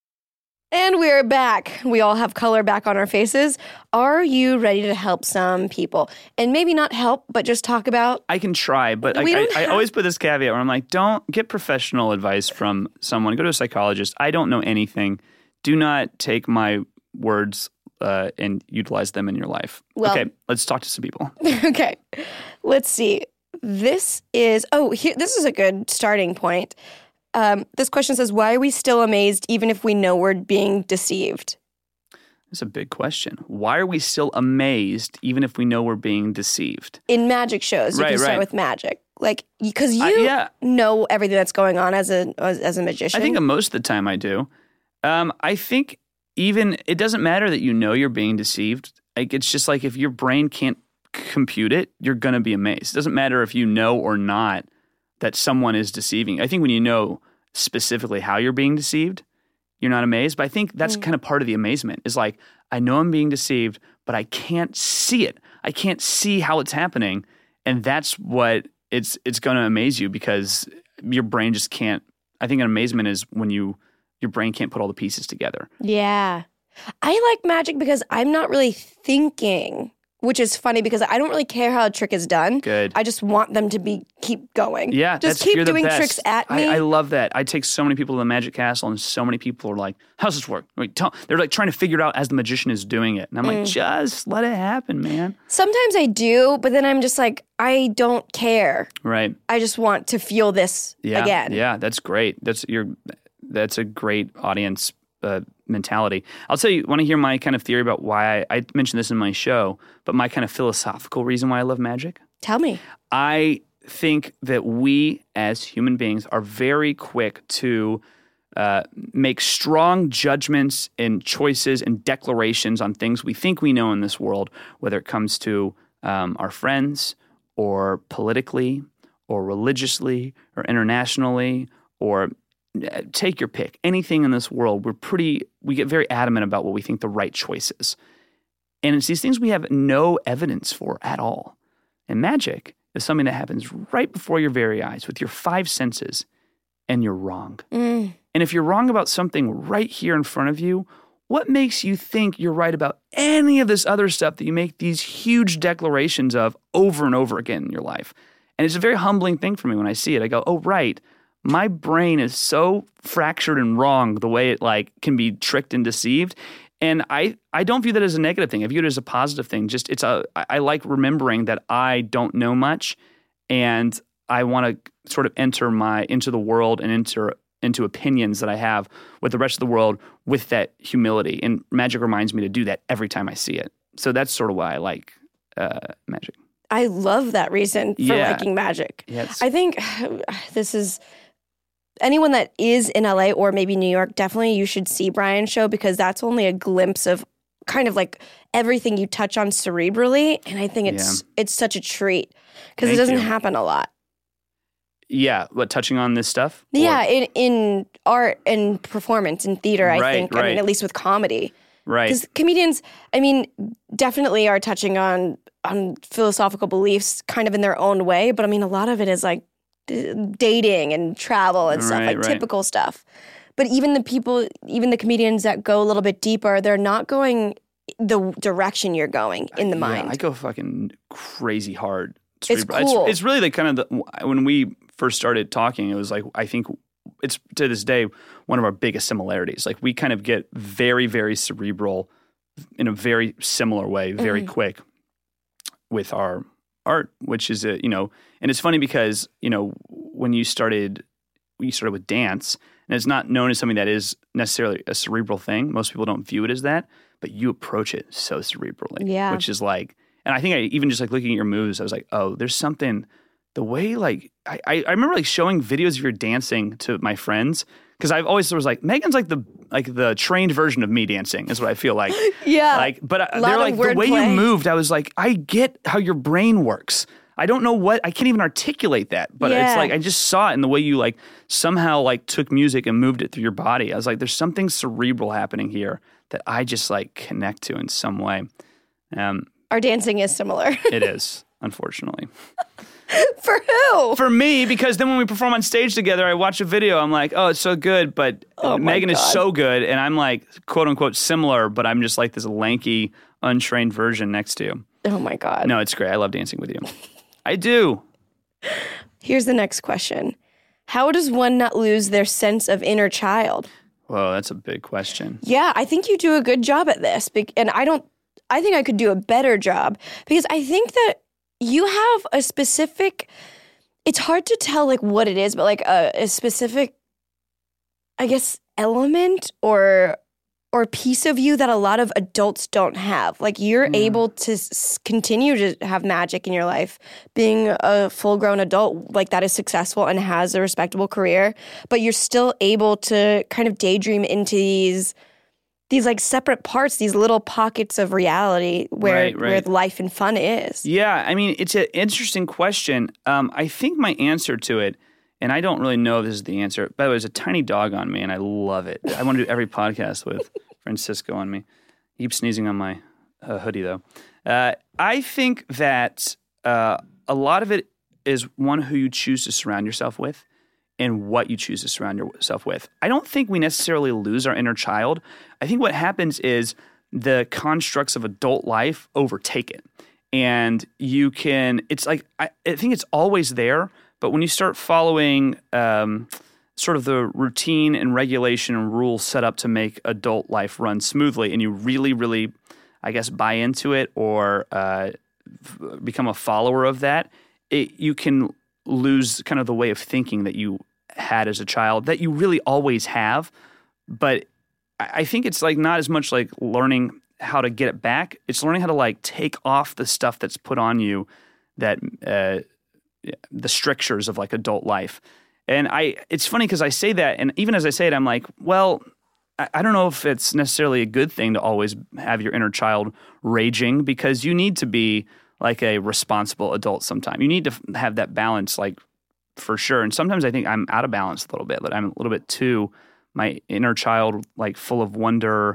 And we're back. We all have color back on our faces. Are you ready to help some people? And maybe not help, but just talk about. I can try, but I, We I, don't I have- always put this caveat where I'm like, don't get professional advice from someone. Go to a psychologist. I don't know anything. Do not take my words uh, and utilize them in your life. Well- okay, let's talk to some people. Okay, let's see. This is, oh, here, this is a good starting point. Um, this question says, why are we still amazed even if we know we're being deceived? That's a big question. Why are we still amazed even if we know we're being deceived? In magic shows, you Right, can start right. with magic. Like, because you I- yeah. know everything that's going on as a as, as a magician. I think most of the time I do. Um, I think even it doesn't matter that you know you're being deceived. Like it's just like if your brain can't compute it, you're going to be amazed. It doesn't matter if you know or not that someone is deceiving. I think when you know specifically how you're being deceived, you're not amazed. But I think that's kind of part of the amazement is like, I know I'm being deceived, but I can't see it. I can't see how it's happening. And that's what it's it's going to amaze you because your brain just can't. I think an amazement is when you your brain can't put all the pieces together. Yeah. I like magic because I'm not really thinking, which is funny because I don't really care how a trick is done. Good. I just want them to be keep going. Yeah, Just that's, keep you're the doing best. tricks at me. I, I love that. I take so many people to the Magic Castle, and so many people are like, "How's this work?" Like, tell, they're like trying to figure it out as the magician is doing it, and I'm Mm. like, "Just let it happen, man." Sometimes I do, but then I'm just like, I don't care. Right? I just want to feel this Yeah. again. Yeah, that's great. That's your. That's a great audience uh, mentality. I'll tell you. Want to hear my kind of theory about why I, I mentioned this in my show, but my kind of philosophical reason why I love magic. Tell me. I think that we as human beings are very quick to uh, make strong judgments and choices and declarations on things we think we know in this world, whether it comes to um, our friends or politically or religiously or internationally or uh, take your pick. Anything in this world, we're pretty, we get very adamant about what we think the right choice is. And it's these things we have no evidence for at all. And magic is something that happens right before your very eyes with your five senses, and you're wrong. Mm. And if you're wrong about something right here in front of you, what makes you think you're right about any of this other stuff that you make these huge declarations of over and over again in your life? And it's a very humbling thing for me when I see it. I go, oh, right. My brain is so fractured and wrong the way it like can be tricked and deceived. And I, I don't view that as a negative thing. I view it as a positive thing. Just it's a I, I like remembering that I don't know much, and I want to sort of enter my into the world and enter into opinions that I have with the rest of the world with that humility. And magic reminds me to do that every time I see it. So that's sort of why I like uh, magic. I love that reason for Yeah. liking magic. Yes. I think this is anyone that is in L A or maybe New York, definitely you should see Brian's show, because that's only a glimpse of kind of like everything you touch on cerebrally. And I think it's Yeah. it's such a treat because it Thank doesn't you. happen a lot. Yeah, what, touching on this stuff? Or- Yeah, in, in art and performance and theater, I Right, think. I right. mean, at least with comedy. right. Because comedians, I mean, definitely are touching on on philosophical beliefs kind of in their own way. But I mean, a lot of it is like d- dating and travel and stuff, Right, like right. typical stuff. But even the people, even the comedians that go a little bit deeper, they're not going the direction you're going in the mind. Yeah, I go fucking crazy hard. It's cerebral. cool. It's, it's really the kind of the, when we first started talking, it was like, I think it's to this day one of our biggest similarities. Like we kind of get very, very cerebral in a very similar way, very Mm-hmm. quick with our art, which is a, you know, and it's funny because, you know, when you started, when you started with dance, and it's not known as something that is necessarily a cerebral thing. Most people don't view it as that, but you approach it so cerebrally, Yeah. which is like, and I think I even just like looking at your moves, I was like, oh, there's something, the way like, I, I I remember like showing videos of your dancing to my friends, because I've always was like, Megan's like the like the trained version of me dancing is what I feel like. Yeah. Like, but I, Lot they're of like, the way you wordplay. moved, I was like, I get how your brain works. I don't know what, I can't even articulate that, but it's Yeah. like, I just saw it in the way you like somehow like took music and moved it through your body. I was like, there's something cerebral happening here that I just like connect to in some way. Um, Our dancing is similar. it is, unfortunately. For who? For me, because then when we perform on stage together, I watch a video, I'm like, oh, it's so good, but Oh my Megan is God. so good, and I'm like, quote unquote, similar, but I'm just like this lanky, untrained version next to you. Oh my God. No, it's great. I love dancing with you. I do. Here's the next question. How does one not lose their sense of inner child? Whoa, that's a big question. Yeah, I think you do a good job at this. bec- And I don't, I think I could do a better job because I think that you have a specific, it's hard to tell like what it is, but like a, a specific, I guess, element or or piece of you that a lot of adults don't have. Like you're able to s- continue to have magic in your life, being a full-grown adult like that is successful and has a respectable career, but you're still able to kind of daydream into these these like separate parts, these little pockets of reality where Right, right. where life and fun is. Yeah, I mean, it's an interesting question. Um, I think my answer to it, and I don't really know if this is the answer. By the way, there's a tiny dog on me, and I love it. I want to do every podcast with Francisco on me. He keeps sneezing on my uh, hoodie, though. Uh, I think that uh, a lot of it is one who you choose to surround yourself with and what you choose to surround yourself with. I don't think we necessarily lose our inner child. I think what happens is the constructs of adult life overtake it. And you can, it's like, I, I think it's always there, but when you start following um, sort of the routine and regulation and rules set up to make adult life run smoothly, and you really, really, I guess, buy into it or uh, f- become a follower of that, it, you can lose kind of the way of thinking that you had as a child that you really always have. But I I think it's like not as much like learning how to get it back. It's learning how to like take off the stuff that's put on you, that uh, the strictures of like adult life. And I, it's funny because I say that, and even as I say it, I'm like, well, I, I don't know if it's necessarily a good thing to always have your inner child raging, because you need to be like a responsible adult sometime. You need to f- have that balance, like for sure. And sometimes I think I'm out of balance a little bit, but I'm a little bit too, my inner child, like full of wonder,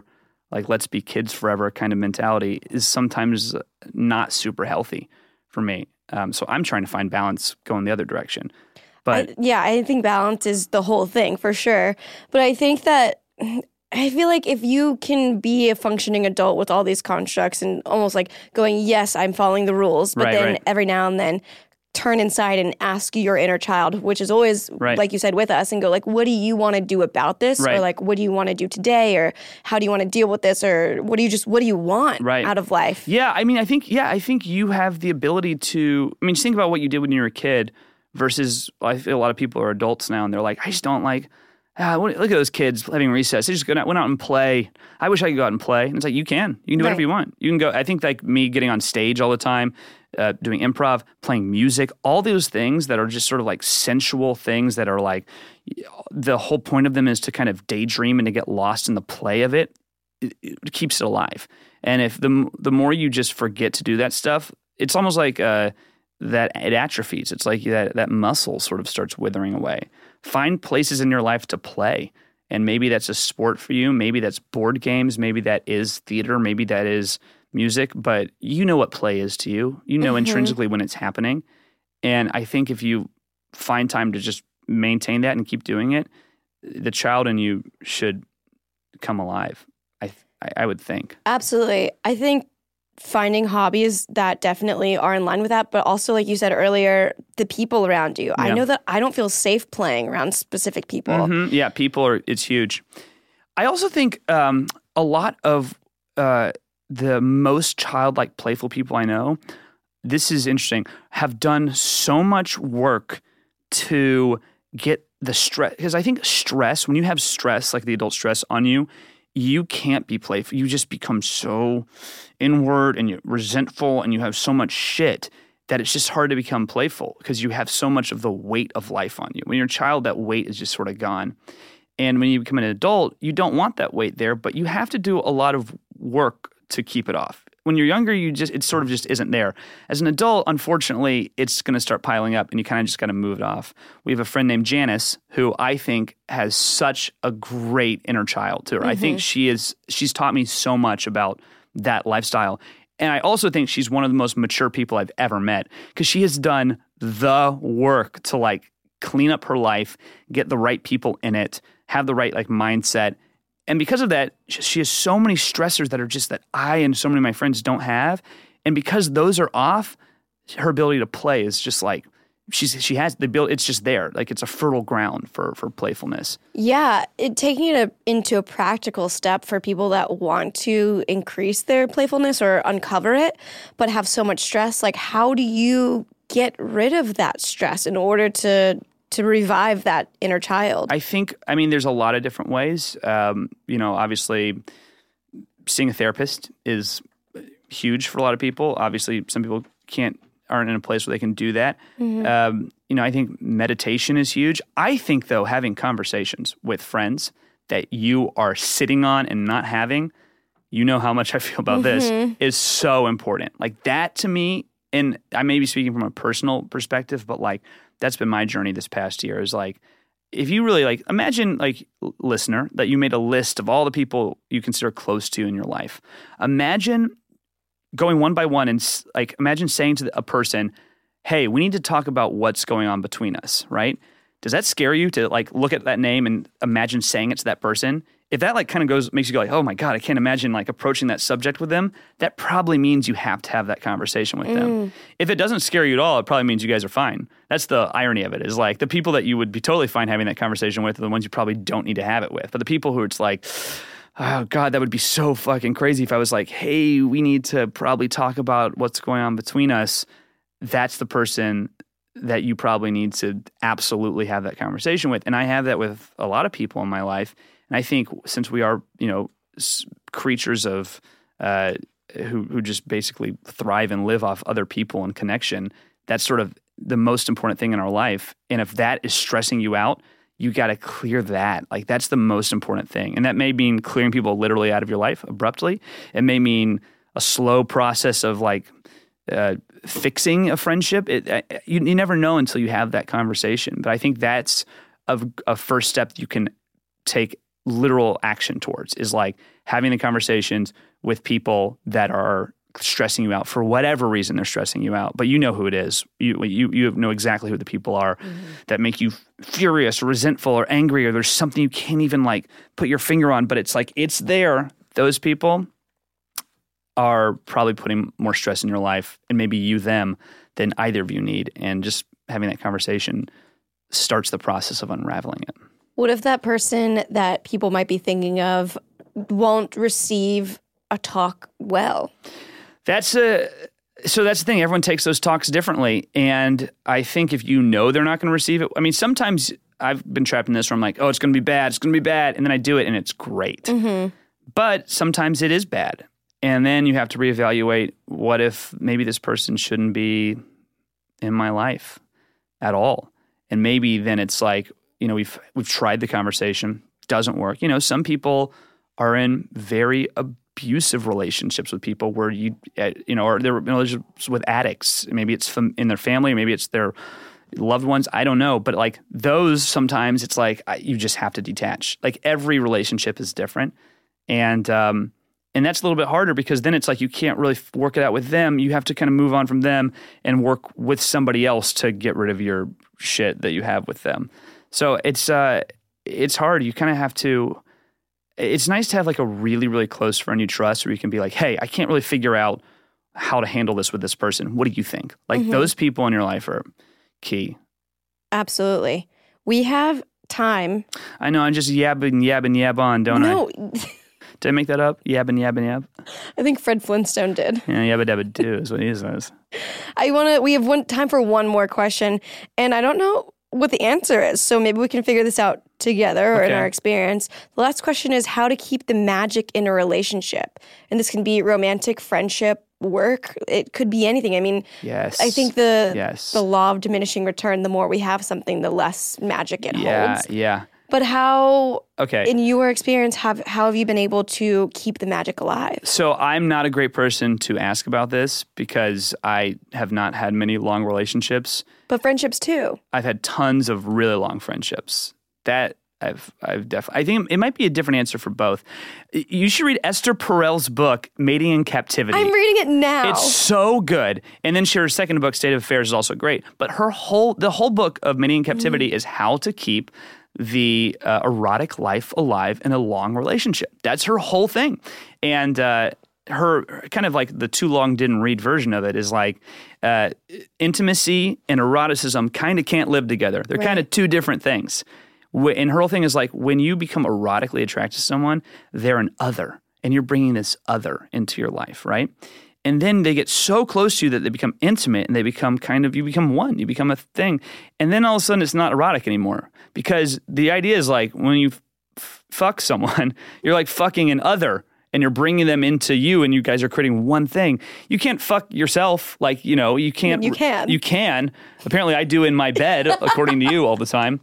like let's be kids forever kind of mentality is sometimes not super healthy for me. Um, so I'm trying to find balance going the other direction. But I, yeah, I think balance is the whole thing for sure. But I think that I feel like if you can be a functioning adult with all these constructs and almost like going, yes, I'm following the rules, but Right, then right. every now and then turn inside and ask your inner child, which is always, Right. like you said, with us, and go like, what do you want to do about this? Right. Or like, what do you want to do today? Or how do you want to deal with this? Or what do you just, what do you want Right. out of life? Yeah, I mean, I think, yeah, I think you have the ability to, I mean, just think about what you did when you were a kid versus, I feel a lot of people are adults now and they're like, I just don't like, ah, look at those kids having recess. They just go out, went out and play. I wish I could go out and play. And it's like, you can. You can do whatever Right. you want. You can go, I think like me getting on stage all the time, uh, doing improv, playing music, all those things that are just sort of like sensual things that are like, the whole point of them is to kind of daydream and to get lost in the play of it. It, it keeps it alive. And if the the more you just forget to do that stuff, it's almost like uh, that it atrophies. It's like that that muscle sort of starts withering away. Find places in your life to play. And maybe that's a sport for you. Maybe that's board games. Maybe that is theater. Maybe that is music. But you know what play is to you. You know Mm-hmm. intrinsically when it's happening. And I think if you find time to just maintain that and keep doing it, the child in you should come alive. I I, I would think. Absolutely. I think finding hobbies that definitely are in line with that, but also, like you said earlier, the people around you. I Yeah. know that I don't feel safe playing around specific people. Mhm. Yeah, people are, it's huge. I also think um, a lot of uh, the most childlike, playful people I know, this is interesting, have done so much work to get the stress. Because I think stress, when you have stress, like the adult stress on you, you can't be playful. You just become so inward and you're resentful and you have so much shit that it's just hard to become playful because you have so much of the weight of life on you. When you're a child, that weight is just sort of gone. And when you become an adult, you don't want that weight there, but you have to do a lot of work to keep it off. When you're younger, you just it sort of just isn't there. As an adult, unfortunately, it's going to start piling up and you kind of just got to move it off. We have a friend named Janice who I think has such a great inner child to her. Mm-hmm. I think she is she's taught me so much about that lifestyle. And I also think she's one of the most mature people I've ever met because she has done the work to like clean up her life, get the right people in it, have the right like mindset. And because of that, she has so many stressors that are just that I and so many of my friends don't have. And because those are off, her ability to play is just like, she's she has the ability, it's just there. Like it's a fertile ground for for playfulness. Yeah, it, taking it a, into a practical step for people that want to increase their playfulness or uncover it, but have so much stress. Like, how do you get rid of that stress in order to to revive that inner child? I think, I mean, there's a lot of different ways. Um, you know, obviously, seeing a therapist is huge for a lot of people. Obviously, some people can't aren't in a place where they can do that. Mm-hmm. Um, you know, I think meditation is huge. I think, though, having conversations with friends that you are sitting on and not having, you know how much I feel about mm-hmm. this, is so important. Like that to me, and I may be speaking from a personal perspective, but like that's been my journey this past year is like, if you really like, imagine like listener that you made a list of all the people you consider close to in your life. Imagine going one by one and like, imagine saying to a person, hey, we need to talk about what's going on between us, right? Does that scare you to like look at that name and imagine saying it to that person? If that like kind of goes, makes you go like, oh my God, I can't imagine like approaching that subject with them, that probably means you have to have that conversation with mm. them. If it doesn't scare you at all, it probably means you guys are fine. That's the irony of it, is like the people that you would be totally fine having that conversation with are the ones you probably don't need to have it with. But the people who it's like, oh God, that would be so fucking crazy if I was like, hey, we need to probably talk about what's going on between us. That's the person that you probably need to absolutely have that conversation with. And I have that with a lot of people in my life. And I think since we are, you know, s- creatures of uh, who who just basically thrive and live off other people and connection, that's sort of the most important thing in our life. And if that is stressing you out, you got to clear that. Like that's the most important thing. And that may mean clearing people literally out of your life abruptly. It may mean a slow process of like uh, fixing a friendship. It, uh, you, you never know until you have that conversation. But I think that's a, a first step you can take literal action towards is like having the conversations with people that are stressing you out for whatever reason they're stressing you out, but you know who it is. You you you know exactly who the people are mm-hmm. that make you furious or resentful or angry, or there's something you can't even like put your finger on, but it's like it's there. Those people are probably putting more stress in your life, and maybe you them than either of you need. And just having that conversation starts the process of unraveling it. What if that person that people might be thinking of won't receive a talk well? That's a so that's the thing. Everyone takes those talks differently, and I think if you know they're not going to receive it, I mean, sometimes I've been trapped in this where I'm like, oh, it's going to be bad, it's going to be bad, and then I do it, and it's great. Mm-hmm. But sometimes it is bad, and then you have to reevaluate. What if maybe this person shouldn't be in my life at all? And maybe then it's like, you know, we've we've tried the conversation, doesn't work. You know, some people are in very abusive relationships with people where you, you know, or they're in relationships with addicts. Maybe it's from in their family, maybe it's their loved ones. I don't know. But like those, sometimes it's like I, you just have to detach. Like every relationship is different. And, um, and that's a little bit harder because then it's like you can't really work it out with them. You have to kind of move on from them and work with somebody else to get rid of your shit that you have with them. So it's uh, it's hard. You kind of have to – it's nice to have like a really, really close friend you trust where you can be like, hey, I can't really figure out how to handle this with this person. What do you think? Like mm-hmm. those people in your life are key. Absolutely. We have time. I know. I'm just yabbing, yabbing, yab on, don't no. I? No. Did I make that up? Yabbing, yabbing, yab? I think Fred Flintstone did. Yeah, yabba dabba do is what he says. I want to – we have one time for one more question, and I don't know – what the answer is. So maybe we can figure this out together or okay. in our experience. The last question is how to keep the magic in a relationship. And this can be romantic, friendship, work. It could be anything. I mean, yes. I think the yes. the law of diminishing return, the more we have something, the less magic it yeah, holds. Yeah. But how, okay. in your experience, have how have you been able to keep the magic alive? So I'm not a great person to ask about this because I have not had many long relationships. But friendships too. I've had tons of really long friendships. That I've I've definitely. I think it might be a different answer for both. You should read Esther Perel's book, Mating in Captivity. I'm reading it now. It's so good. And then her second book, State of Affairs, is also great. But her whole the whole book of Mating in Captivity mm. is how to keep the uh, erotic life alive in a long relationship. That's her whole thing. And uh, her kind of like the too long didn't read version of it is like uh, intimacy and eroticism kind of can't live together. They're right. kind of two different things. And her whole thing is like when you become erotically attracted to someone, they're an other. And you're bringing this other into your life, right? And then they get so close to you that they become intimate and they become kind of, you become one, you become a thing. And then all of a sudden it's not erotic anymore because the idea is like when you f- fuck someone, you're like fucking an other and you're bringing them into you and you guys are creating one thing. You can't fuck yourself. Like, you know, you can't. You can. You can. Apparently I do in my bed, according to you all the time.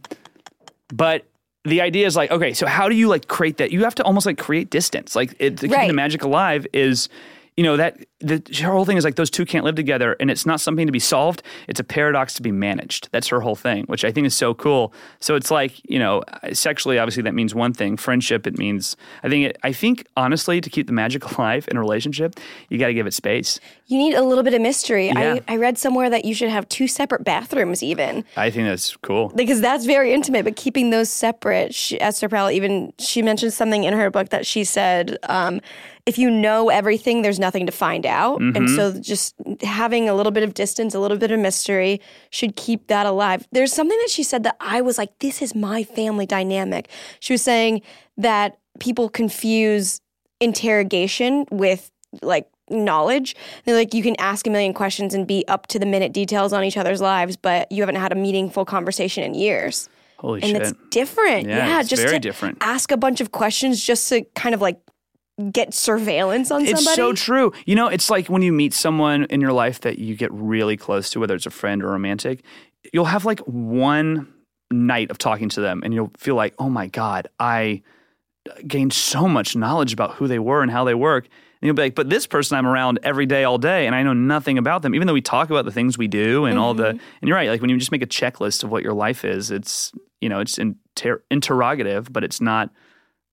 But the idea is like, okay, so how do you like create that? You have to almost like create distance. Like it, to keep right. the magic alive is, you know, that the her whole thing is like those two can't live together and it's not something to be solved. It's a paradox to be managed. That's her whole thing, which I think is so cool. So it's like, you know, sexually, obviously that means one thing. Friendship, it means, I think, it, I think honestly, to keep the magic alive in a relationship, you got to give it space. You need a little bit of mystery. Yeah. I, I read somewhere that you should have two separate bathrooms even. I think that's cool. Because that's very intimate, but keeping those separate. She, Esther Perel even, she mentioned something in her book that she said, um, if you know everything, there's nothing to find out. Mm-hmm. And so just having a little bit of distance, a little bit of mystery should keep that alive. There's something that she said that I was like, this is my family dynamic. She was saying that people confuse interrogation with like knowledge. They're like, you can ask a million questions and be up to the minute details on each other's lives, but you haven't had a meaningful conversation in years. Holy and shit. it's different. Yeah, yeah it's just very to different. Ask a bunch of questions just to kind of like get surveillance on it's somebody. It's so true. You know, it's like when you meet someone in your life that you get really close to, whether it's a friend or romantic, you'll have like one night of talking to them and you'll feel like, oh my God, I gained so much knowledge about who they were and how they work. And you'll be like, but this person I'm around every day, all day, and I know nothing about them, even though we talk about the things we do and mm-hmm. all the, and you're right, like when you just make a checklist of what your life is, it's, you know, it's inter- interrogative, but it's not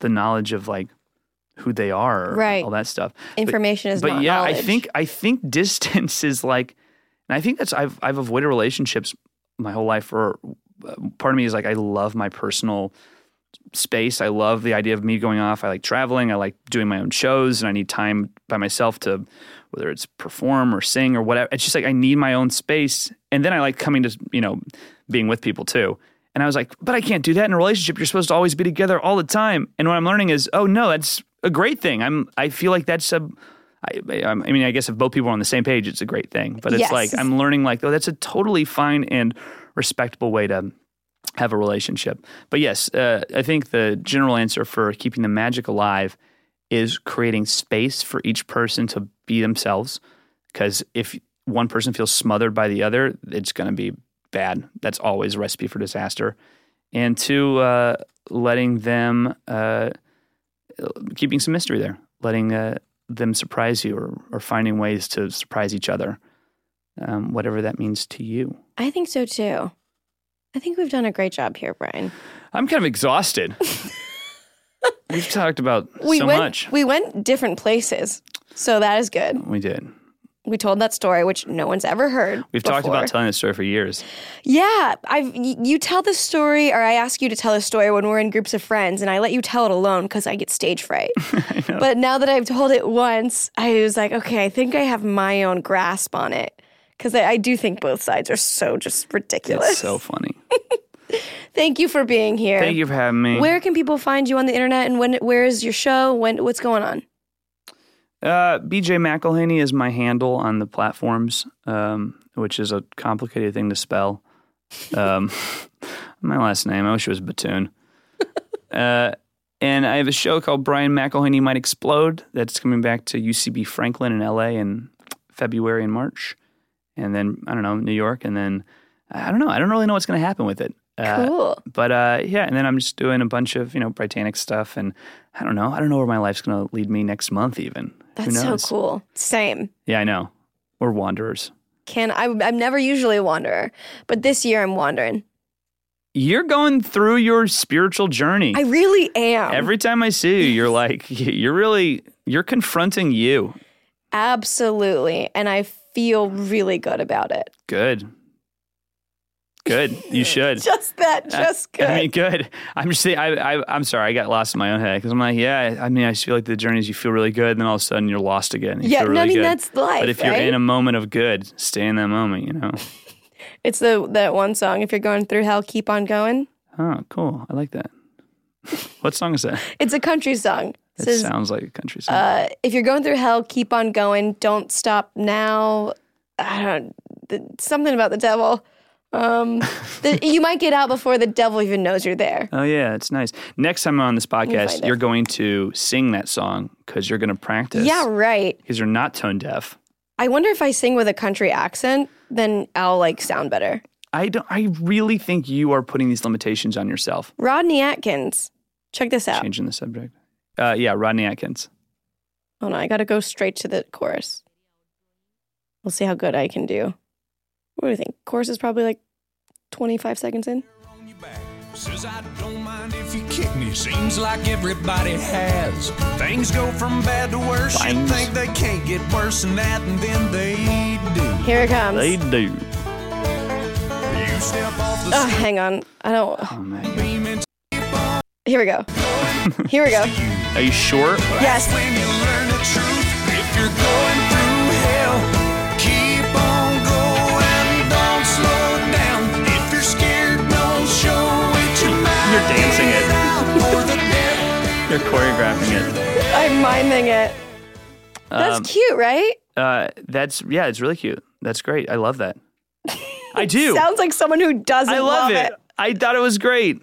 the knowledge of like who they are, or Right. all that stuff. Information but, is but not yeah, knowledge. I think I think distance is like, and I think that's I've I've avoided relationships my whole life. For uh, part of me is like I love my personal space. I love the idea of me going off. I like traveling. I like doing my own shows, and I need time by myself to, whether it's perform or sing or whatever. It's just like I need my own space. And then I like coming to, you know, being with people too. And I was like, but I can't do that in a relationship. You're supposed to always be together all the time. And what I'm learning is, oh no, that's a great thing. I'm. I feel like that's a. I, I mean, I guess if both people are on the same page, it's a great thing. But it's Yes. like I'm learning like, oh, that's a totally fine and respectable way to have a relationship. But yes, uh, I think the general answer for keeping the magic alive is creating space for each person to be themselves. Because if one person feels smothered by the other, it's going to be bad. That's always a recipe for disaster. And two, uh, letting them, uh, keeping some mystery there, letting uh, them surprise you, or, or finding ways to surprise each other, um, whatever that means to you. I think so too. I think we've done a great job here, Brian. I'm kind of exhausted. We've talked about We so went, much. We went different places, so that is good. We did. We told that story, which no one's ever heard. We've talked before. about telling this story for years. Yeah, I've y- you tell the story, or I ask you to tell a story when we're in groups of friends, and I let you tell it alone because I get stage fright. But now that I've told it once, I was like, okay, I think I have my own grasp on it, because I, I do think both sides are so just ridiculous. It's so funny. Thank you for being here. Thank you for having me. Where can people find you on the internet, and when? Where is your show? When? What's going on? Uh, B J McElhaney is my handle on the platforms, um, which is a complicated thing to spell. Um, my last name, I wish it was Batoon. uh, and I have a show called Brian McElhaney Might Explode that's coming back to U C B Franklin in L A in February and March. And then, I don't know, New York. And then, I don't know. I don't really know what's going to happen with it. Uh, Cool. But uh, yeah, and then I'm just doing a bunch of, you know, Britannic stuff. And I don't know. I don't know where my life's going to lead me next month even. Who That's so knows? cool. Same. Yeah, I know. We're wanderers. Can I? I'm never usually a wanderer, but this year I'm wandering. You're going through your spiritual journey. I really am. Every time I see you, you're like, you're really, you're confronting you. Absolutely. And I feel really good about it. Good. Good. You should. Just that, just I, good. I mean, good. I'm just saying, I, I, I'm sorry, I got lost in my own head because I'm like, yeah, I mean, I just feel like the journey is you feel really good, and then all of a sudden you're lost again. You Yeah, feel no, I really mean, good. that's life, But if you're right? in a moment of good, stay in that moment, you know? It's the that one song, if you're going through hell, keep on going. Oh, cool. I like that. What song is that? It's a country song. It It says, sounds like a country song. uh, if you're going through hell, keep on going. Don't stop now. I don't the, something about the devil. Um, the, you might get out before the devil even knows you're there. Oh, yeah, it's nice. Next time I'm on this podcast, find it. you're going to sing that song because you're going to practice. Yeah, right. Because you're not tone deaf. I wonder if I sing with a country accent, then I'll like sound better. I don't. I really think you are putting these limitations on yourself. Rodney Atkins. Check this out. Changing the subject. Uh, yeah, Rodney Atkins. Oh no, I gotta go straight to the chorus. We'll see how good I can do. What do you think? Chorus is probably like twenty-five seconds in. On your back. Says I don't mind if you kick me. Seems like everybody has. Things go from bad to worse. You Lines. think they can't get worse than that, and then they do. Here it comes. They do. You step off the Oh, hang on. I don't. Oh, man. beam and Here we go. Here we go. Are you sure? Yes. when you learn the truth. If you're going through hell, keep on going. Don't slow down. If you're scared, don't show it. You might You're dancing it. get out, or the devil You're choreographing it. I'm miming it. That's Um, cute, right? Uh, that's yeah. It's really cute. That's great. I love that. I do. Sounds like someone who doesn't I love, it. it. I thought it was great.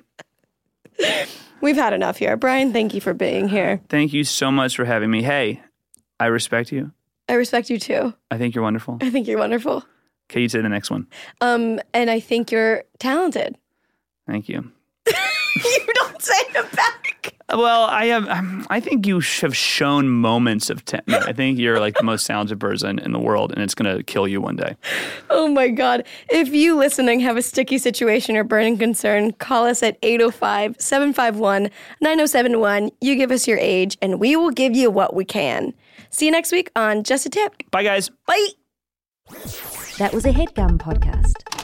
We've had enough here. Brian, thank you for being here. Thank you so much for having me. Hey, I respect you. I respect you too. I think you're wonderful. I think you're wonderful. Okay, you say the next one. Um, and I think you're talented. Thank you. You don't say it back. Well, I have. um, I think you have shown moments of ten. I think you're like the most talented person in the world, and it's going to kill you one day. Oh my God. If you listening have a sticky situation or burning concern, call us at eight oh five, seven five one, nine oh seven one. You give us your age, and we will give you what we can. See you next week on Just a Tip. Bye, guys. Bye. That was a HeadGum podcast.